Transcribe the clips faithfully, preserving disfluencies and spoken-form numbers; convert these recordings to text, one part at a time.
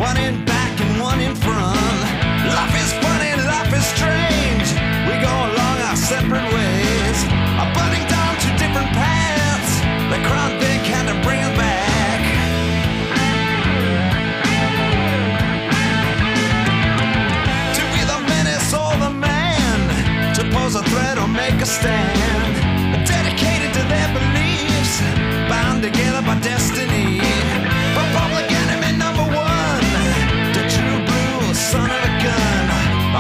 one in back and one in front. Life is funny, life is strange. We go along our separate ways, abutting down two different paths. The crown big had to bring us back. To be the menace or the man, to pose a threat or make a stand, dedicated to their beliefs, bound together by destiny. But public enemy number one, the true blue son of a gun,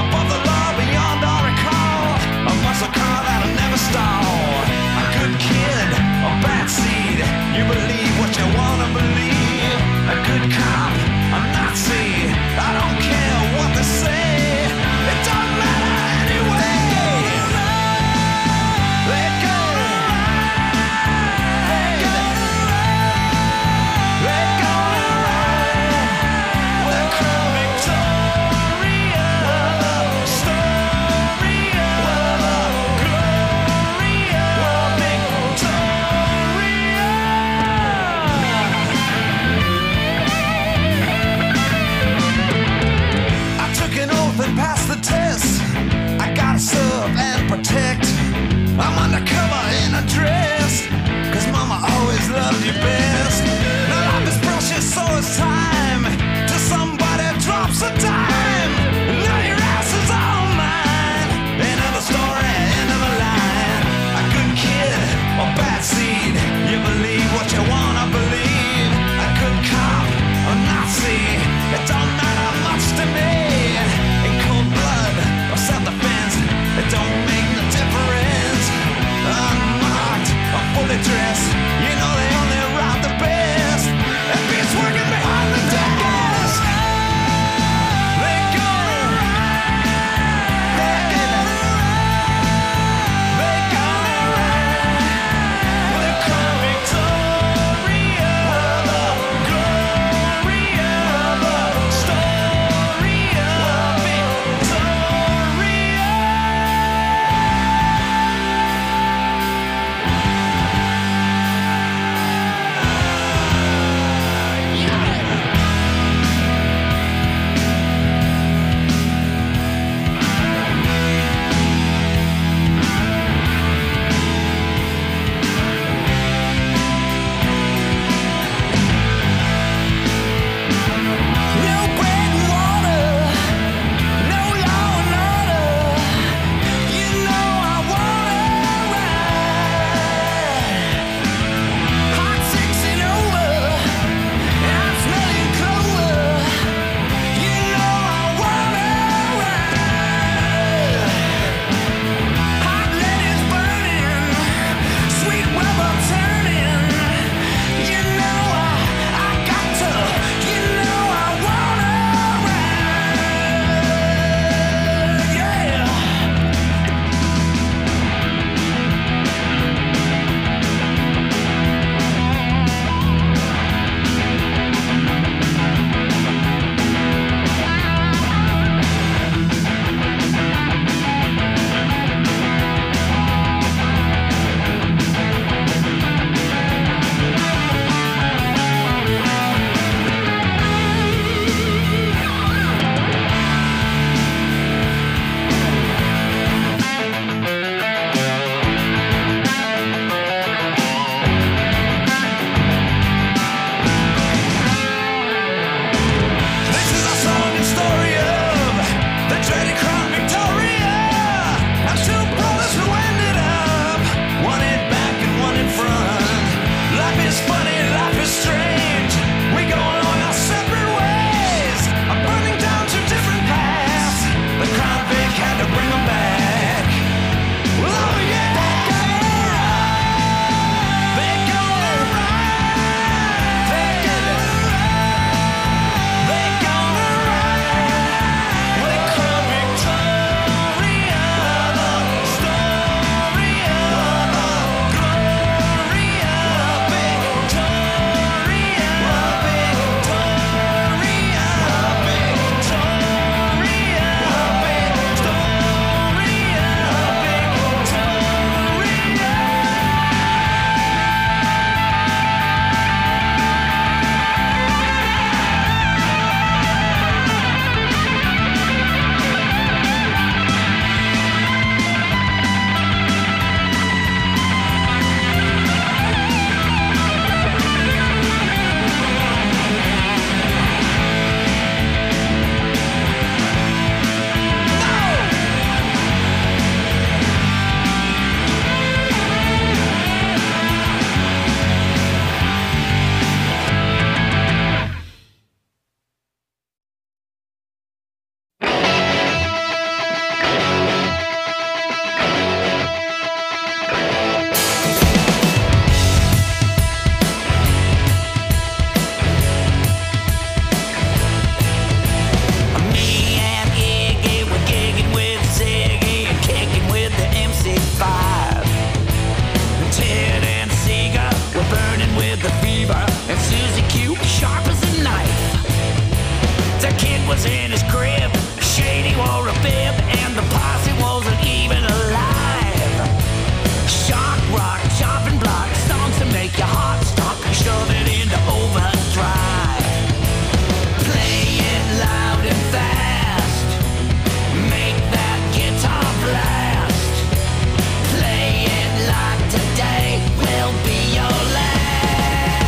was in his crib. Shady wore a bib, and the posse wasn't even alive. Shock rock, chopping block, songs to make your heart stop. Shove it into overdrive. Play it loud and fast. Make that guitar blast. Play it like today will be your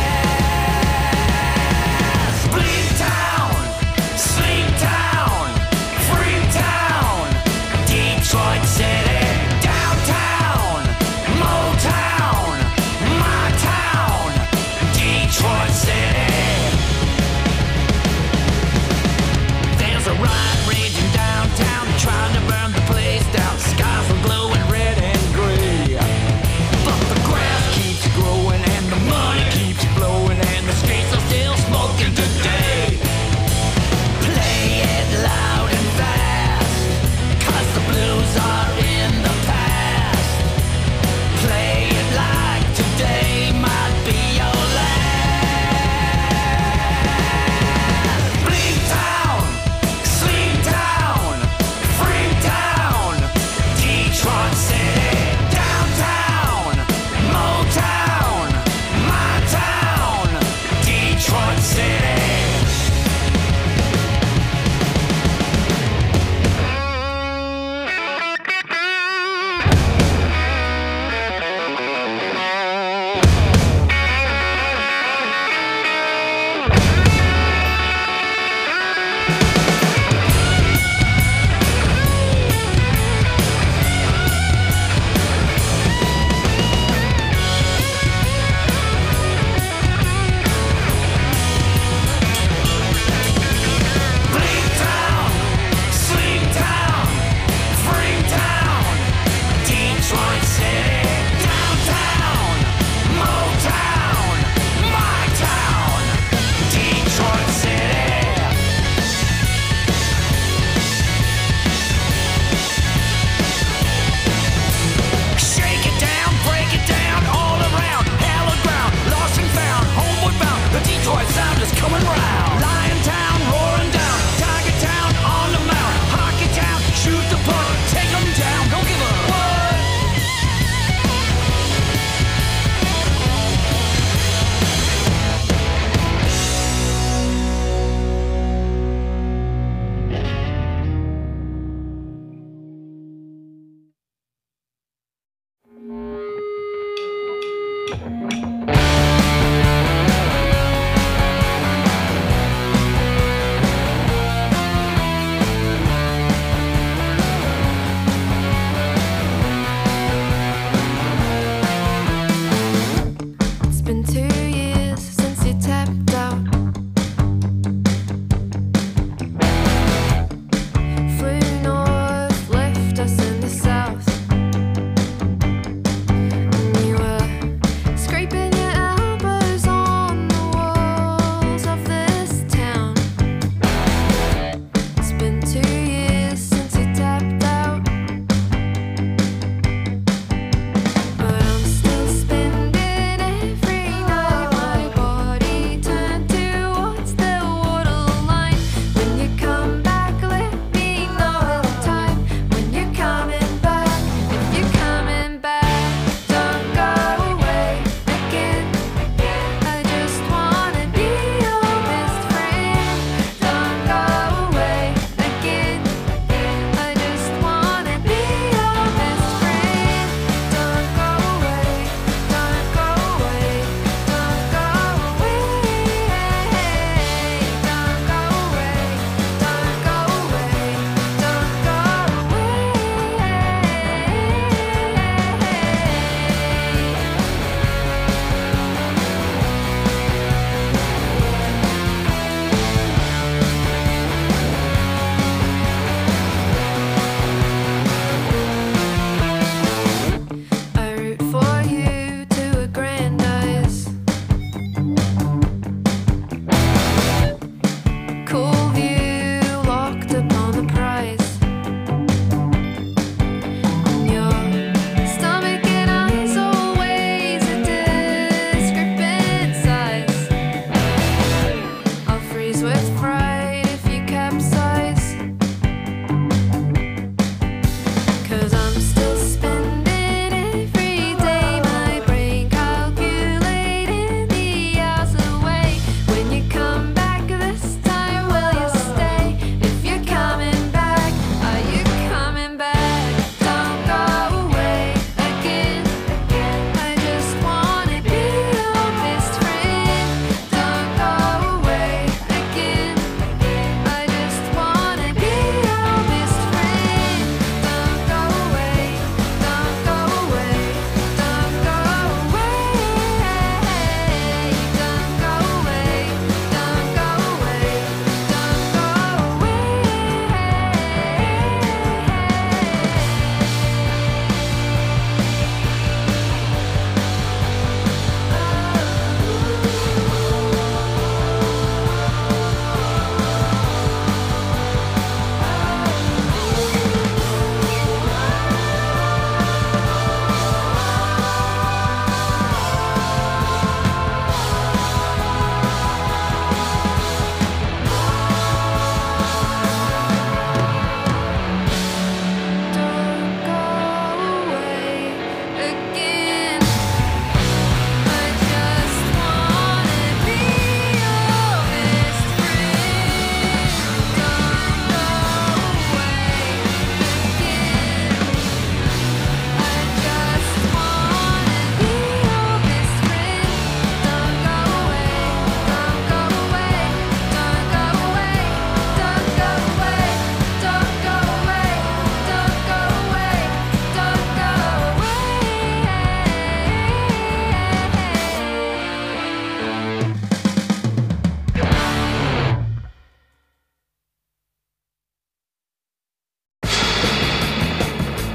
last. Bleed town, sleep town.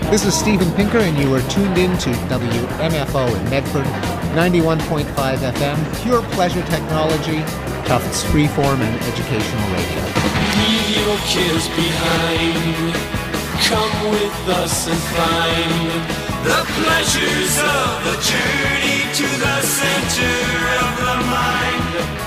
This is Steven Pinker, and you are tuned in to W M F O in Medford, ninety-one point five F M, pure pleasure technology, Tufts freeform and educational radio. Leave your cares behind. Come with us and find the pleasures of the journey to the center of the mind.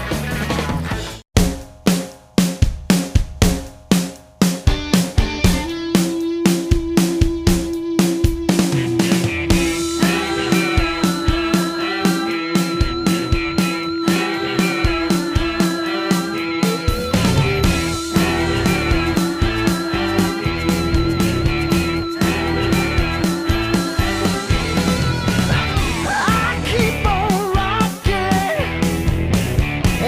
I keep on rocking.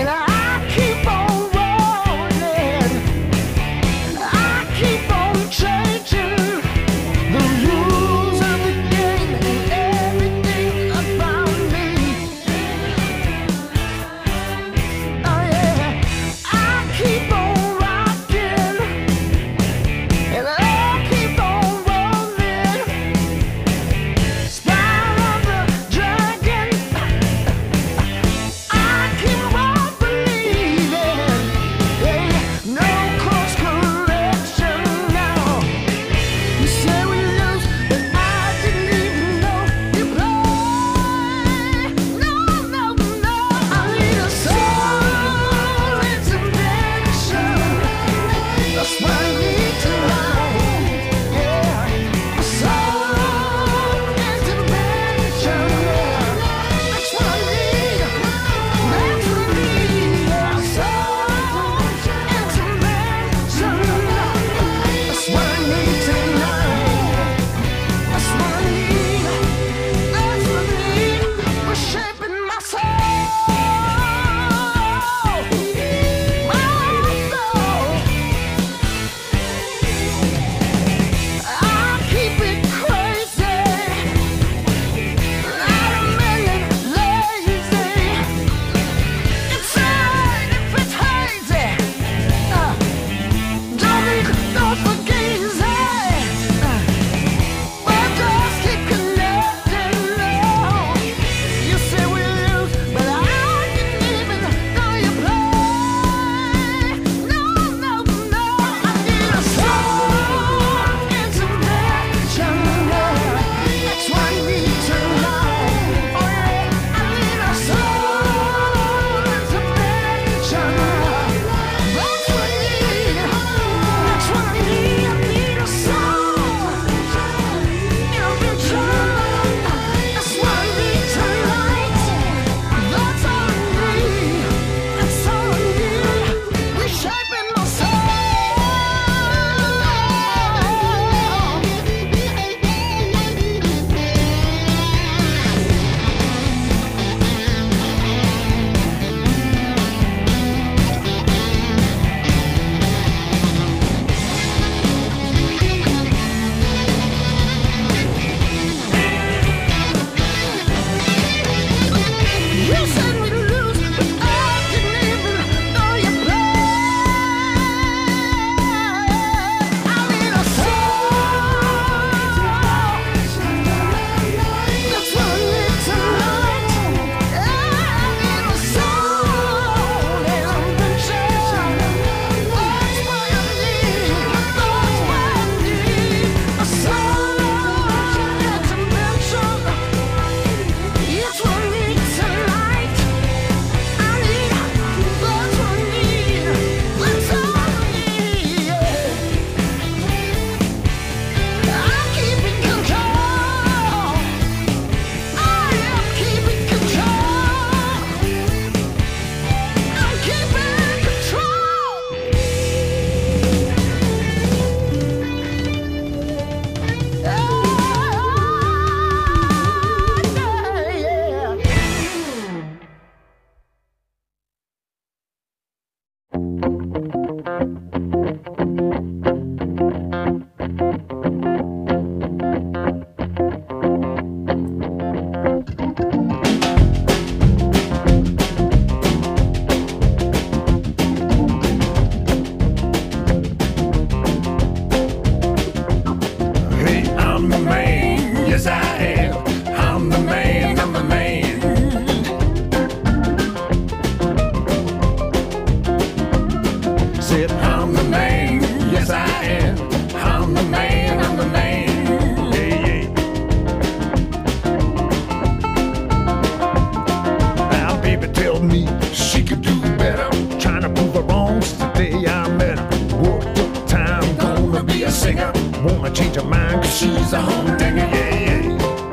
singer. Wanna change her mind cause she's a humdinger, yeah, yeah.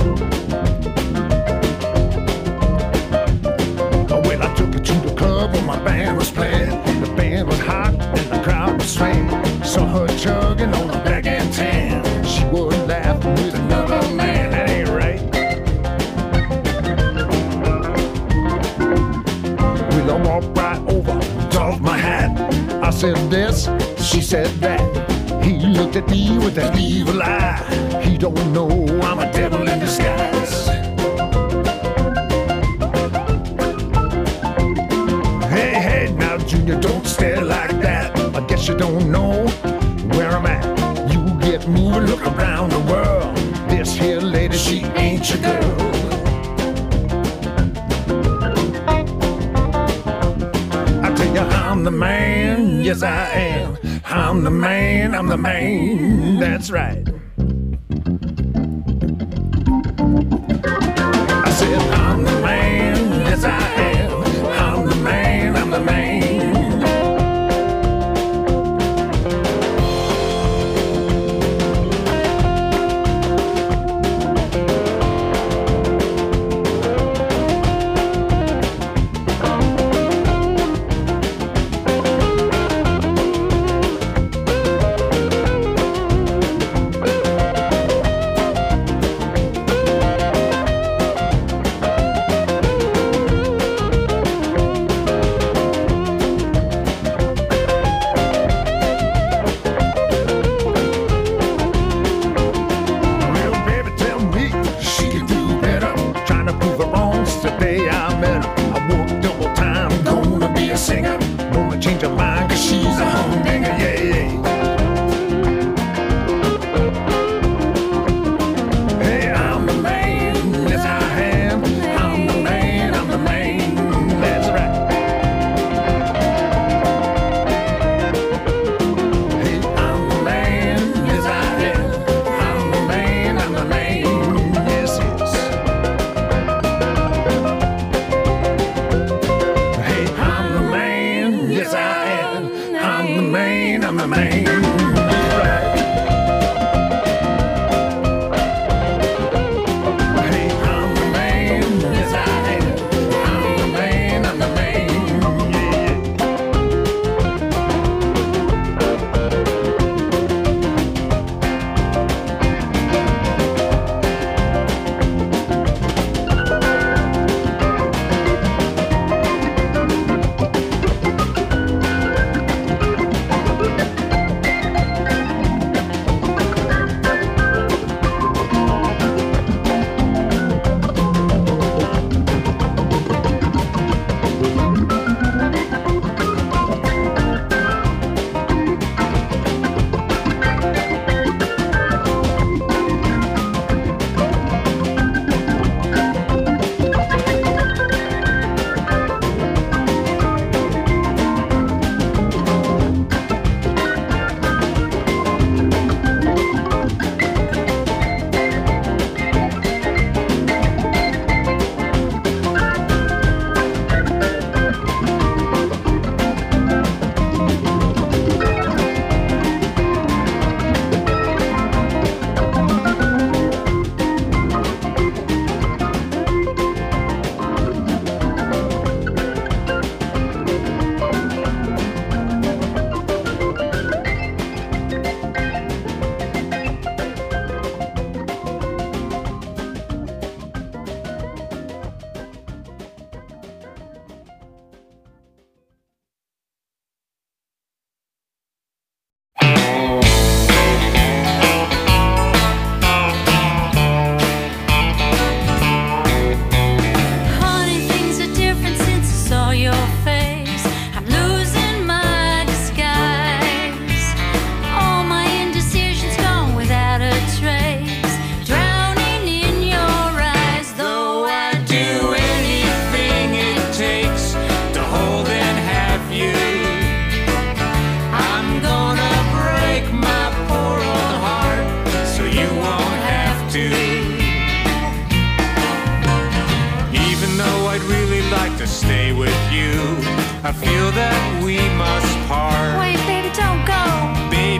Well, I took her to the club where my band was playing. The band was hot and the crowd was swaying. Saw her chugging on a black and tan. She was laughing with another man, that ain't right. Well, I walked right over, off my hat. I said this, she said that. He looked at me with that evil eye. He don't know I'm a devil in disguise. Hey, hey, now Junior, don't stare like that. I guess you don't know where I'm at. You get moving, look around the world. This here lady, she ain't your girl. I tell you, I'm the man, yes I am. I'm the man, I'm the man, that's right. I said, I'm the man, yes I am. I'm the man, I'm the man.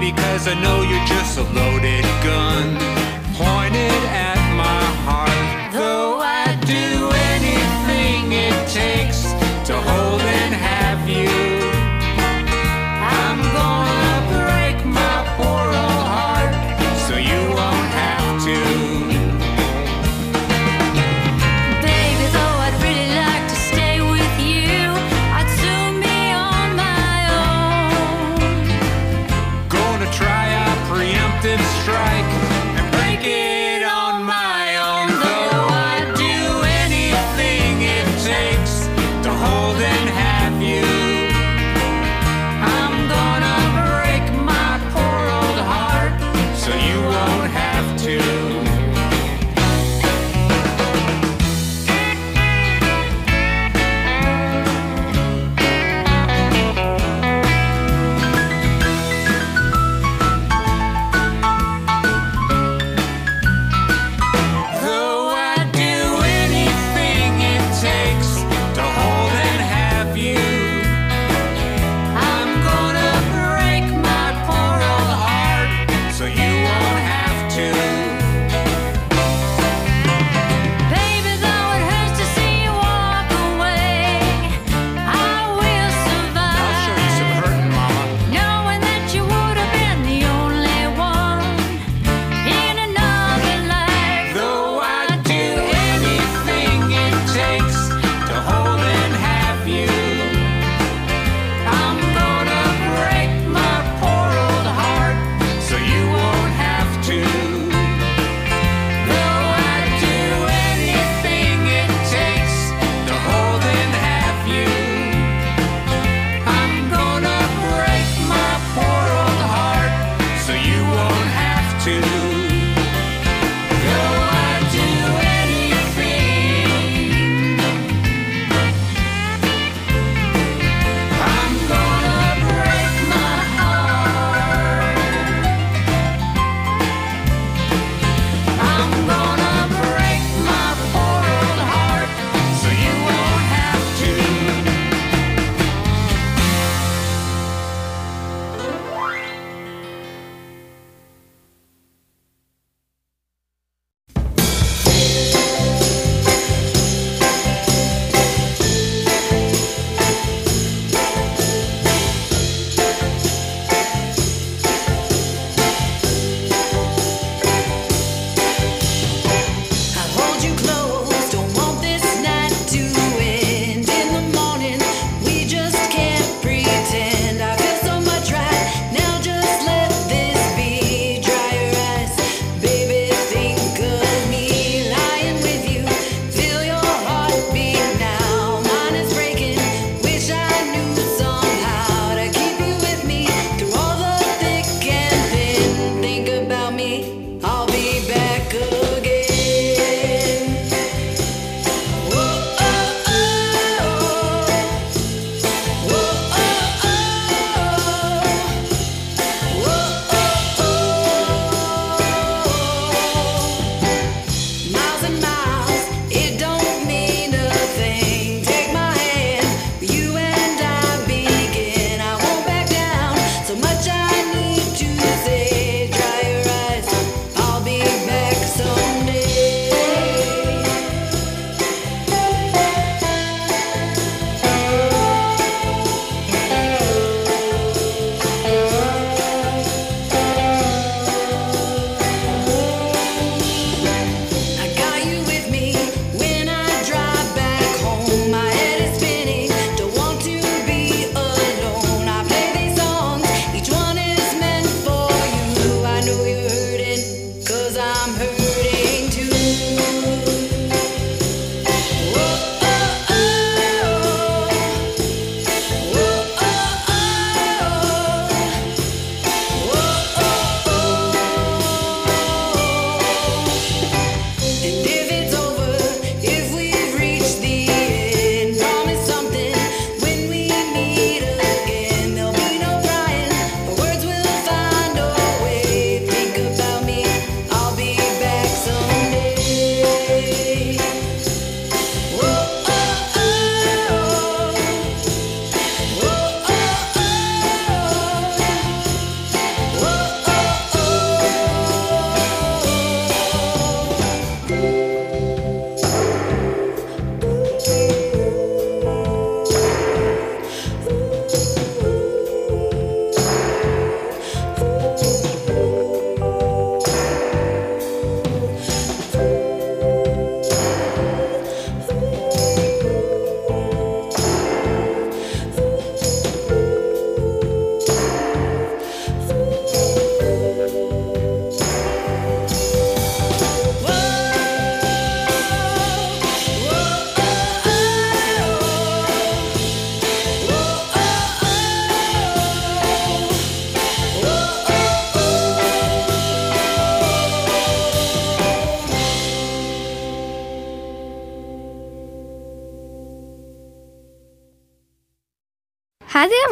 because I know you're just a loaded gun pointed at my heart. Though I'd do anything it takes to hold and have you, I'm gonna break my poor old heart so you won't have to. Baby, though I'd really like to stay with you, I'd soon be on my own. Gonna try a preemptive strike and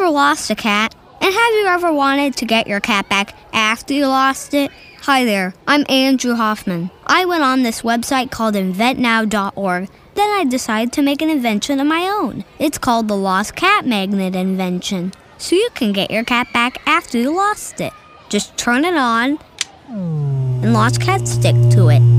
ever lost a cat? And have you ever wanted to get your cat back after you lost it? Hi there, I'm Andrew Hoffman. I went on this website called invent now dot org. Then I decided to make an invention of my own. It's called the Lost Cat Magnet invention. So you can get your cat back after you lost it. Just turn it on, and lost cats stick to it.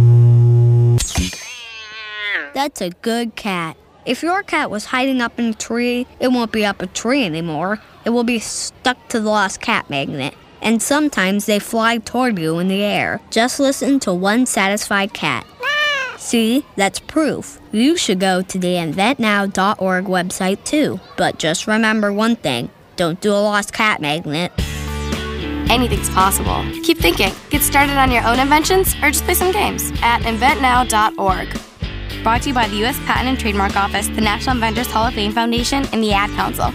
That's a good cat. If your cat was hiding up in a tree, it won't be up a tree anymore. It will be stuck to the Lost Cat Magnet. And sometimes they fly toward you in the air. Just listen to one satisfied cat. See, that's proof. You should go to the invent now dot org website too. But just remember one thing. Don't do a Lost Cat Magnet. Anything's possible. Keep thinking. Get started on your own inventions or just play some games at invent now dot org. Brought to you by the U S Patent and Trademark Office, the National Inventors Hall of Fame Foundation, and the Ad Council.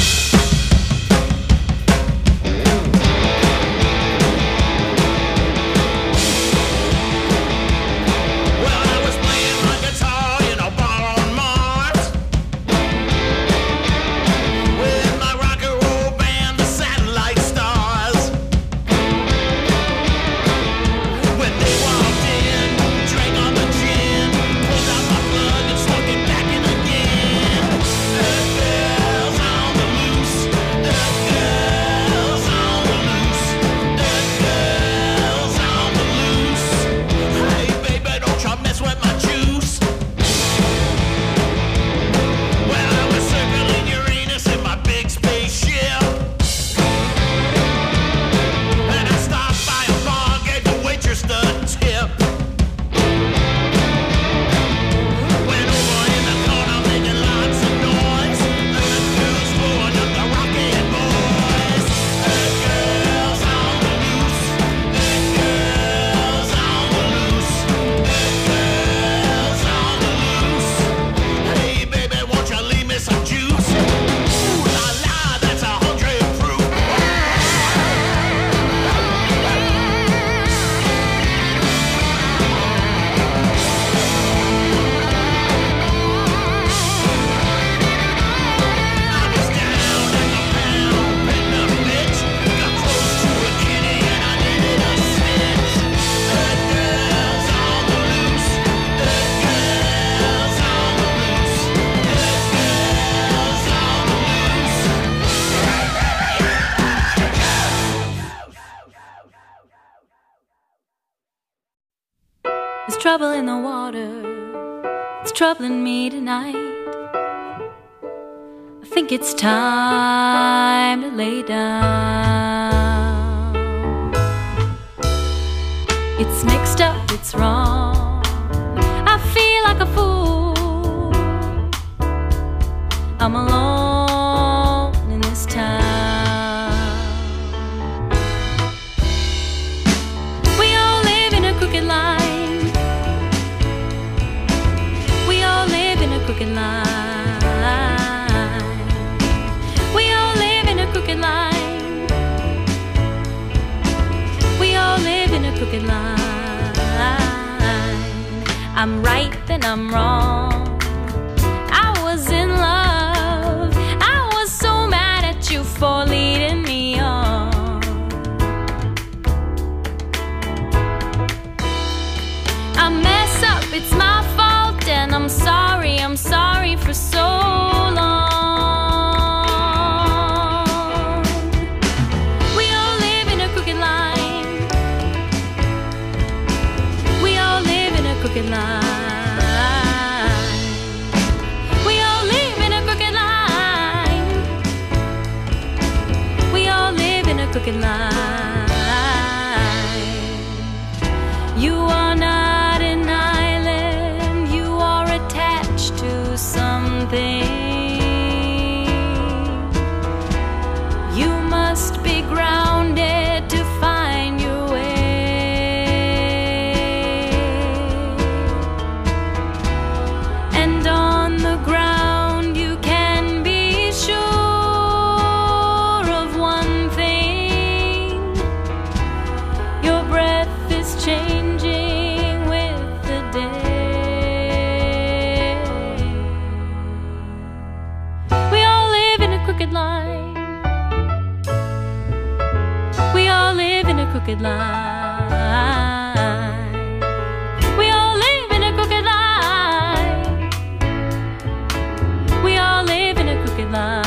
Trouble in the water, it's troubling me tonight. I think it's time to lay down. It's mixed up, it's wrong. I feel like a fool. I'm alone in this town. We all live in a crooked line. Crooked line. We all live in a crooked line. We all live in a crooked line. I'm right, then I'm wrong. I was in love. I was so mad at you for leading me on. I mess up, it's my fault, and I'm sorry, I'm sorry for so long. We all live in a crooked line. We all live in a crooked line. We all live in a crooked line. We all live in a crooked line. You are not an island, you are attached to something. You must be grounded to find your way. crooked line. We all live in a crooked line. We all live in a crooked line.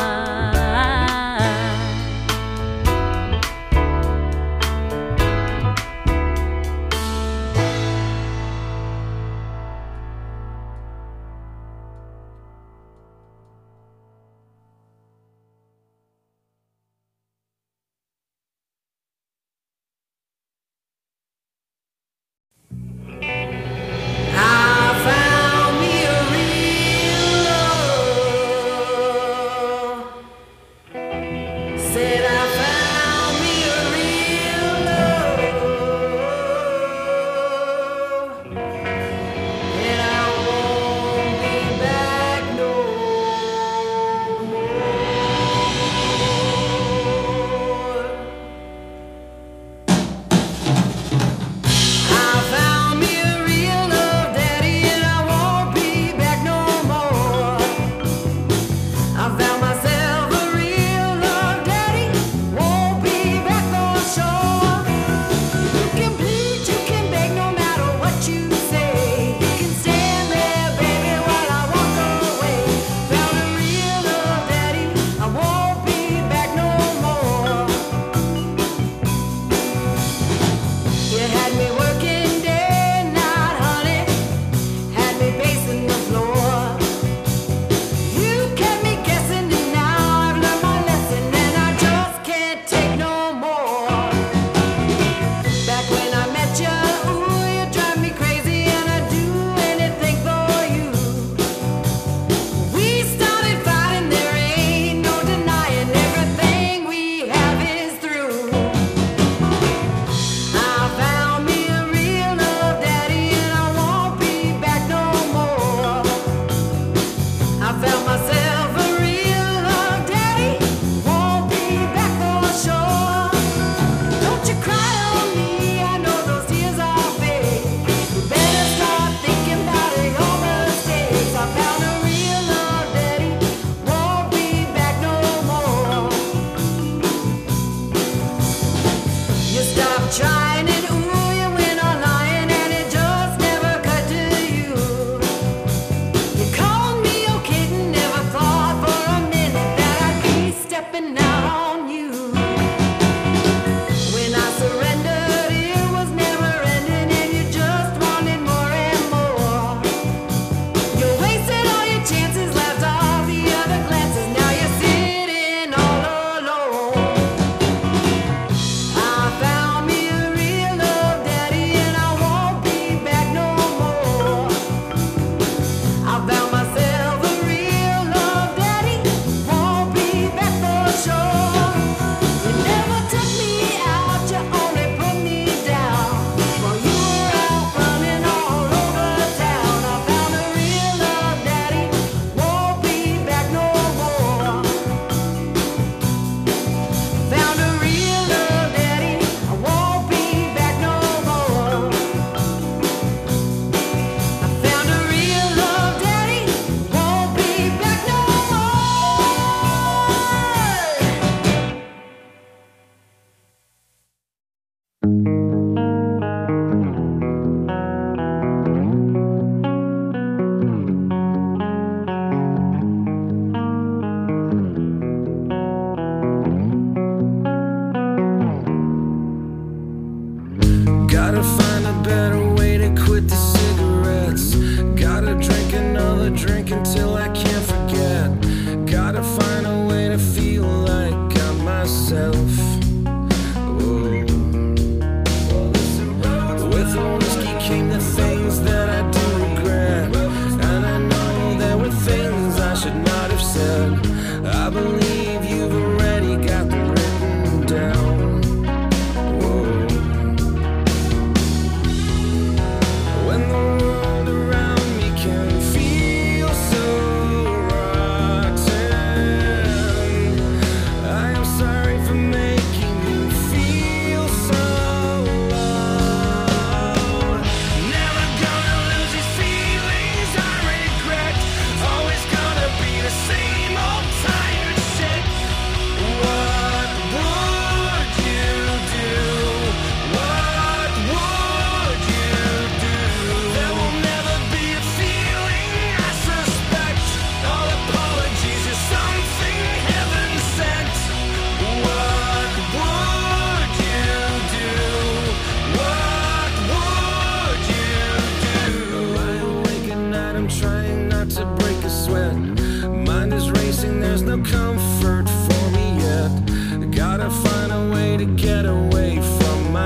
When the world around me can feel so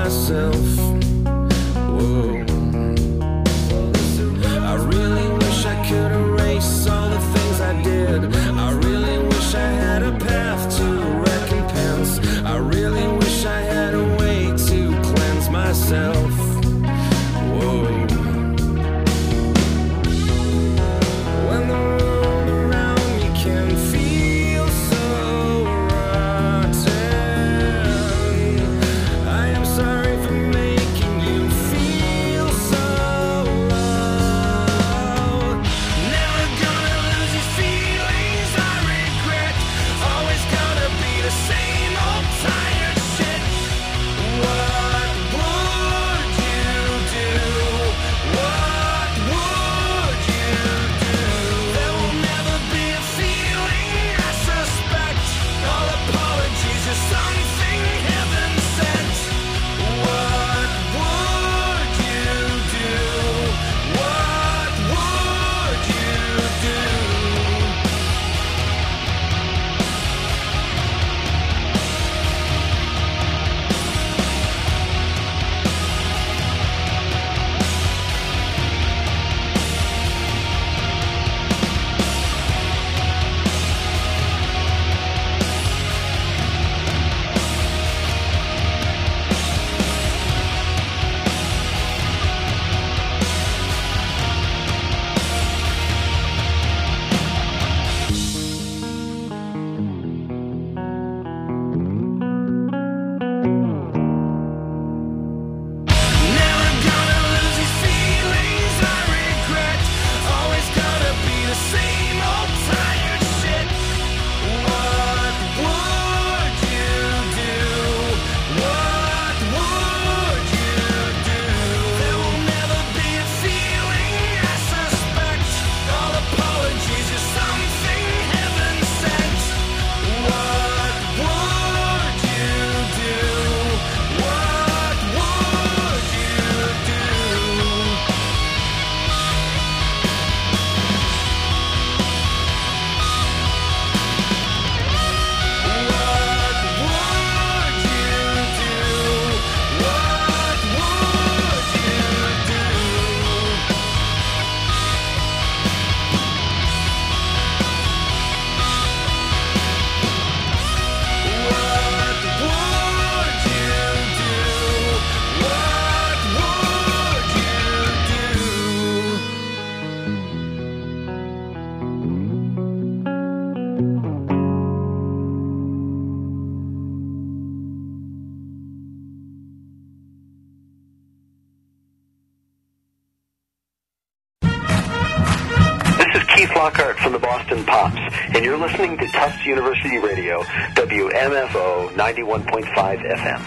myself. Whoa. I really wish I could erase all the things I did. I really wish I had a path to recompense. I really wish I had a way to cleanse myself. Whoa. When the world around me can feel so rotten, I am sorry for making you feel so low. Never gonna lose these feelings I regret. Always gonna be the same old tired shit. What would you do? What would you do? There will never be a feeling I suspect. All apologies are something heaven sent. What would you do? What would you do? Never gonna lose these feelings I regret. Always gonna be the same old tired shit. What would you do? What would you do? There will never be a feeling I suspect. All apologies are something heaven sent. What would you do? What would you do? What would you do? What would you do? What would you do? What would you do? This is Keith Lockhart from the Boston Pops, and you're listening to Tufts University Radio, W M F O ninety-one point five F M.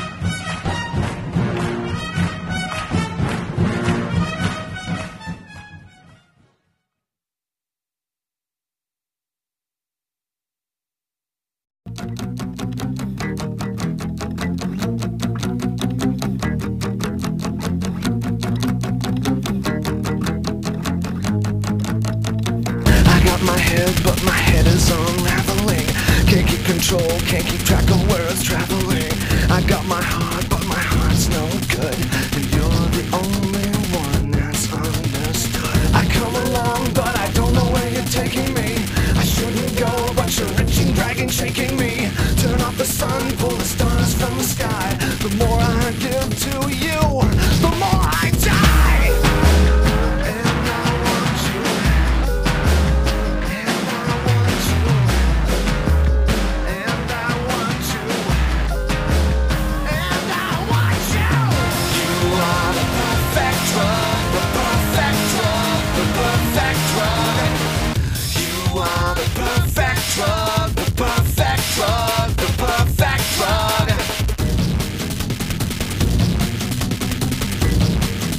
I got my head, but my head is unraveling. Can't keep control, can't keep track of where it's traveling. I got my heart, but my heart's no good. And you're the only one that's understood. I come along, but I don't know where you're taking me. I shouldn't go, but you're reaching, dragging, shaking me. Turn off the sun, pull the stars from the sky. The more I give to you, the more I die. And I want you. And I want you. And I want you. And I want you. You are the perfect drug, the perfect drug, the perfect drug. You are the perfect drug, the perfect drug, the perfect drug.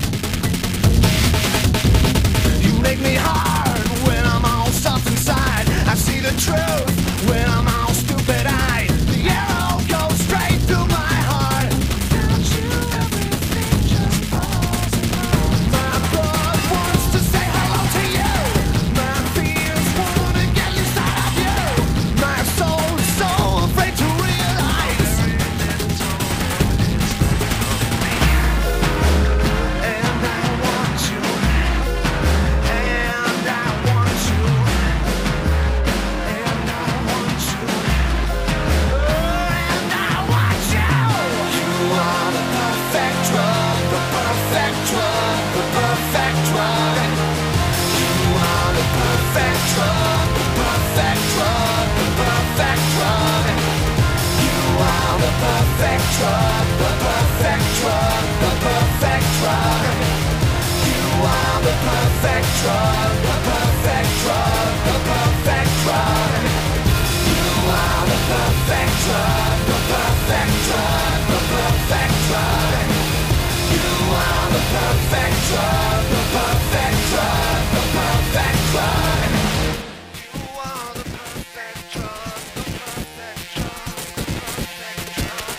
perfect drug, the perfect drug, the perfect drug. You are the perfect drug, the perfect drug, the perfect drug. You are the perfect drug, the perfect drug, the perfect drug. You are the perfect drug, the perfect drug, the perfect drug. You are the perfect drug, the perfect drug, the perfect drug. You are the perfect drug, the perfect drug, the perfect drug. You are the perfect drug, the perfect drug, the perfect drug.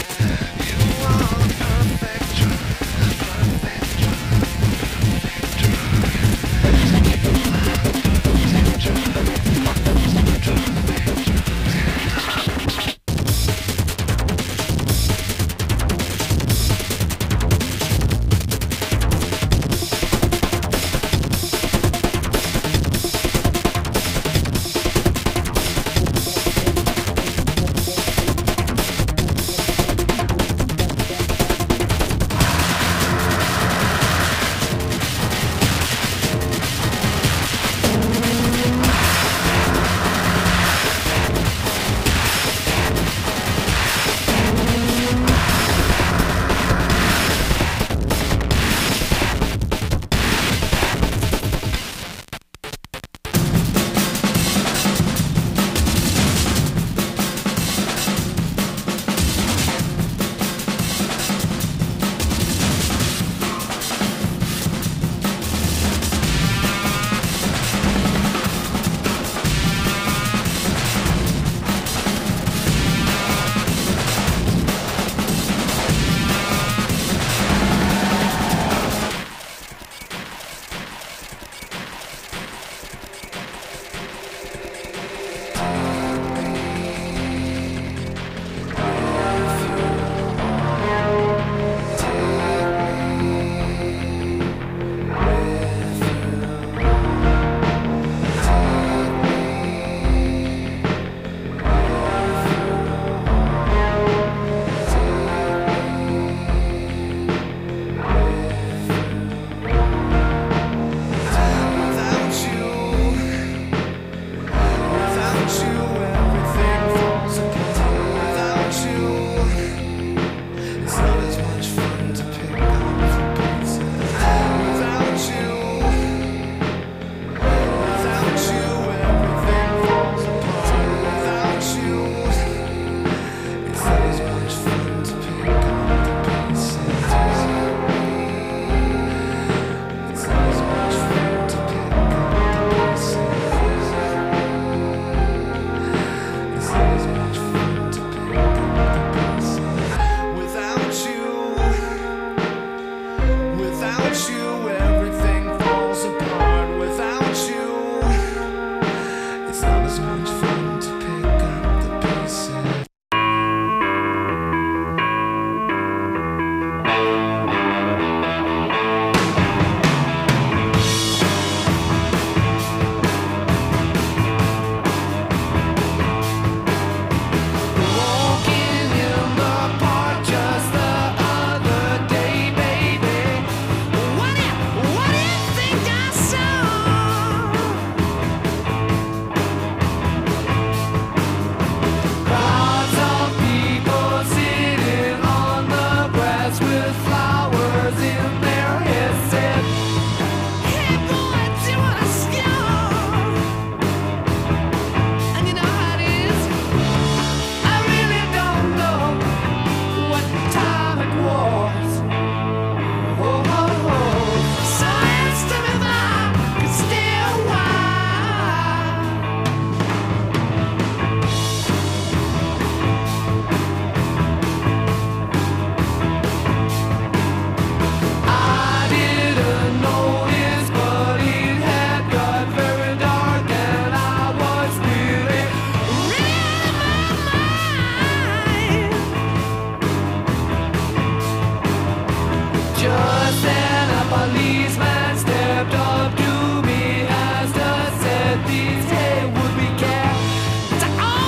You are the perfect drug, the perfect drug,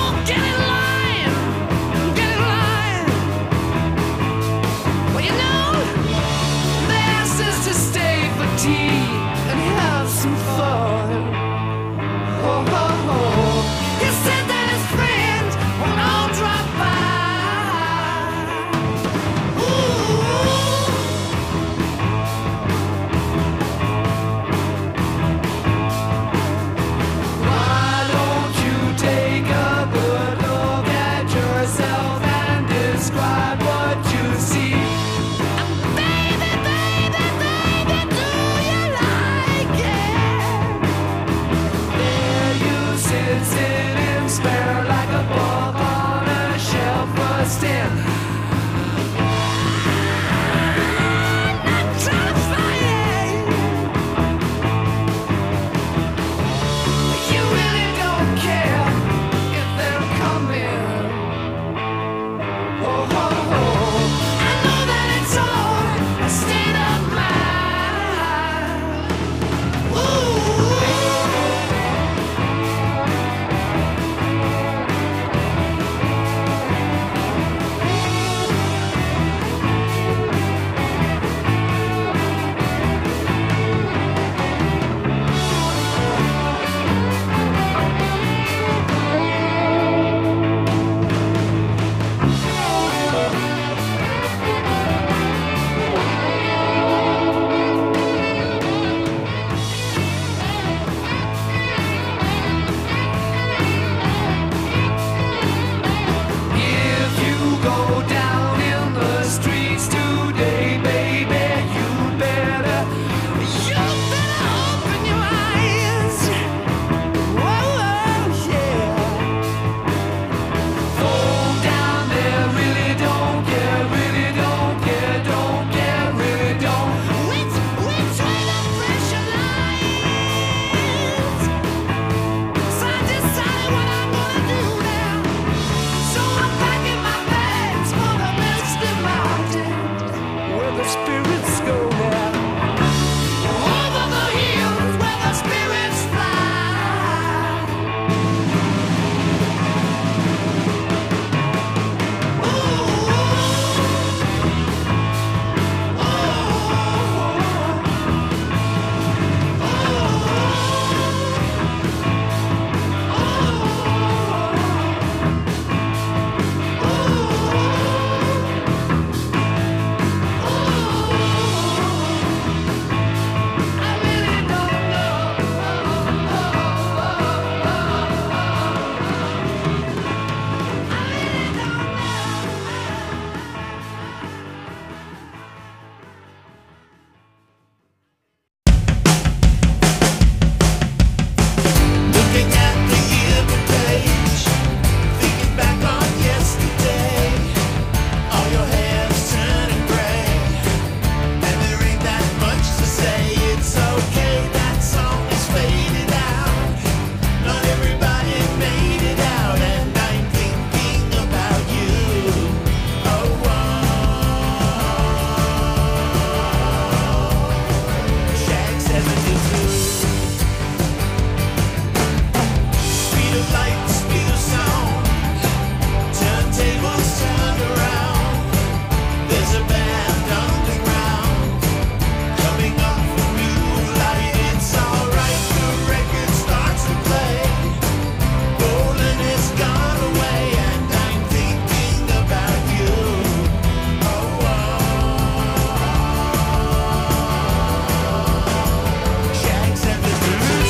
Well, you know the spirits go now. Over the hills where the spirits fly. Looking at the yearbook page, thinking back on yesterday. All your hair's turning gray, and there ain't that much to say. It's okay, that song is faded out. Not everybody made it out, and I'm thinking about you. Oh, oh. Shag seventy-two. Speed of light, speed of sound. Turntables turned around. There's a band underground coming up from new light. It's alright, the record starts to play. Bowling has gone away, and I'm thinking about you. Oh, oh. Shag seventy-two.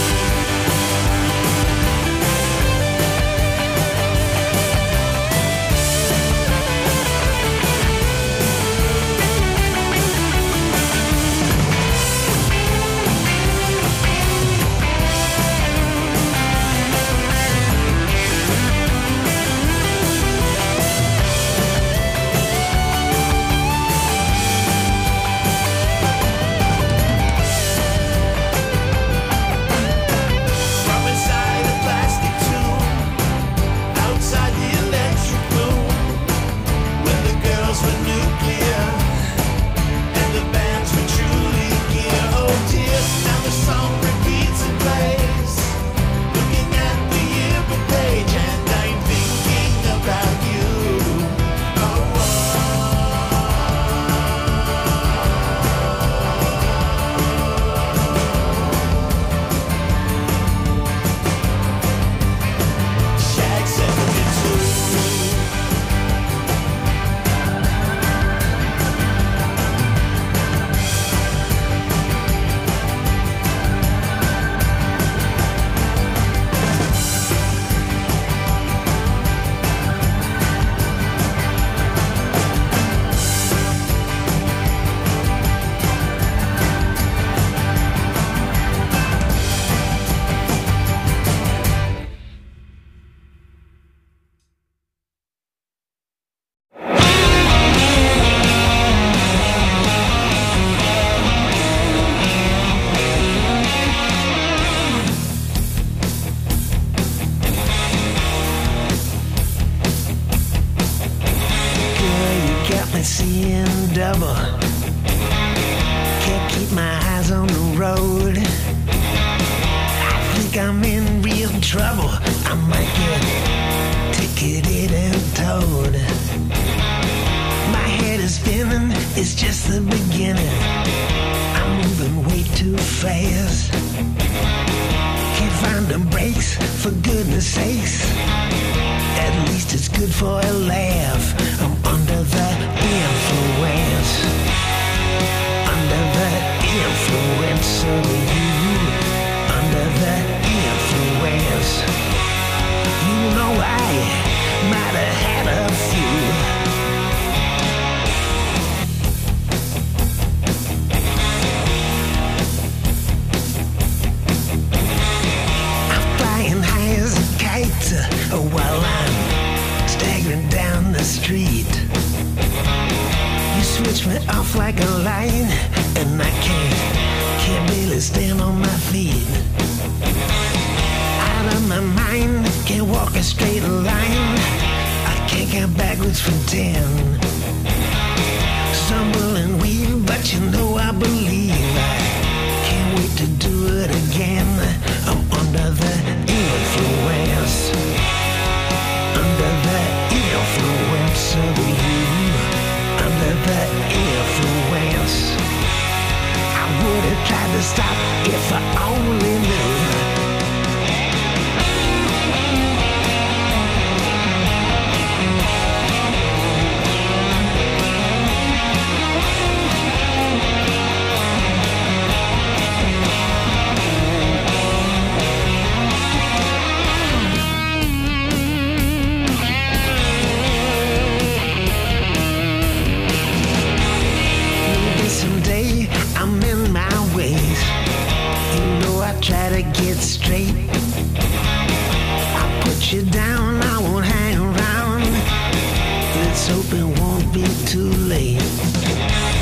From inside a plastic tube, outside the electric room, when the girls were nuclear and the bands were truly gear. Oh dear, now the song repeats and plays. Looking at the yearbook page, and I'm thinking about you. Oh, Shag seventy-two. Girl, you got me seeing double. Can't keep my eyes on the road. I think I'm in real trouble. I might get ticketed and towed. My head is spinning, it's just the beginning. I'm moving way too fast. Can't find them brakes, for goodness sakes. At least it's good for a laugh. I'm under the influence. Under the influence of you. Under the influence. You know I might have had a few. I'm flying high as a kite uh, while I'm staggering down the street. You switch me off like a line, and I can't, can't barely stand on my feet. Out of my mind, can't walk a straight line. I can't count backwards from ten. Stumbling, we stop if I only knew.